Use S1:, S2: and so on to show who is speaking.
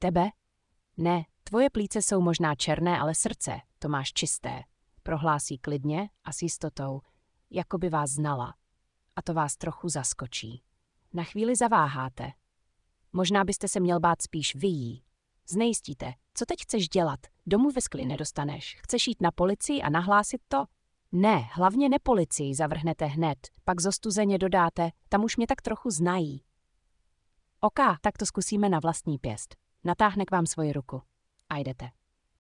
S1: Tebe? Ne, tvoje plíce jsou možná černé, ale srdce to máš čisté. Prohlásí klidně a s jistotou, jako by vás znala. A to vás trochu zaskočí. Na chvíli zaváháte. Možná byste se měl bát spíš vy jí. Znejistíte, co teď chceš dělat? Domů ve skli nedostaneš. Chceš jít na policii a nahlásit to? Ne, hlavně ne policii, zavrhnete hned. Pak zostuzeně dodáte, tam už mě tak trochu znají. OK, tak to zkusíme na vlastní pěst. Natáhne k vám svoji ruku. A jdete.